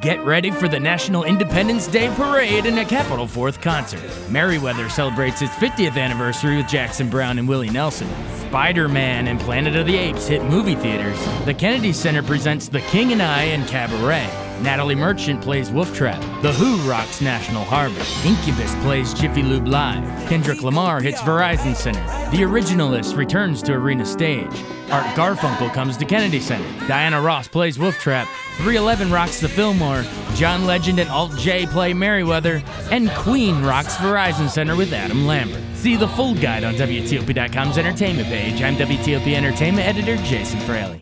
Get ready for the National Independence Day Parade and a Capitol Fourth concert. Merriweather celebrates its 50th anniversary with Jackson Browne and Willie Nelson. Spider-Man and Planet of the Apes hit movie theaters. The Kennedy Center presents The King and I and Cabaret. Natalie Merchant plays Wolf Trap. The Who rocks National Harbor. Incubus plays Jiffy Lube Live. Kendrick Lamar hits Verizon Center. The Originalist returns to Arena Stage. Art Garfunkel comes to Kennedy Center. Diana Ross plays Wolf Trap. 311 rocks the Fillmore. John Legend and Alt J play Merriweather. And Queen rocks Verizon Center with Adam Lambert. See the full guide on WTOP.com's entertainment page. I'm WTOP Entertainment Editor Jason Fraley.